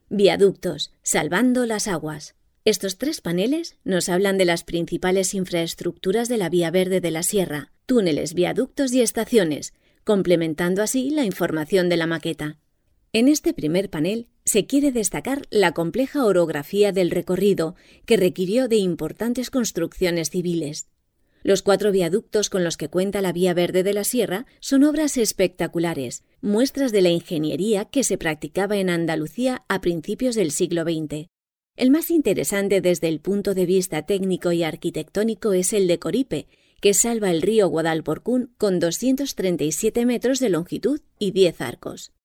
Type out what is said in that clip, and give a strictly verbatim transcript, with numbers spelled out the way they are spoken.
Viaductos, salvando las aguas. Estos tres paneles nos hablan de las principales infraestructuras de la Vía Verde de la Sierra, túneles, viaductos y estaciones, complementando así la información de la maqueta. En este primer panel se quiere destacar la compleja orografía del recorrido, que requirió de importantes construcciones civiles. Los cuatro viaductos con los que cuenta la Vía Verde de la Sierra son obras espectaculares, muestras de la ingeniería que se practicaba en Andalucía a principios del siglo veinte. El más interesante desde el punto de vista técnico y arquitectónico es el de Coripe, que salva el río Guadalporcún con doscientos treinta y siete metros de longitud y diez arcos.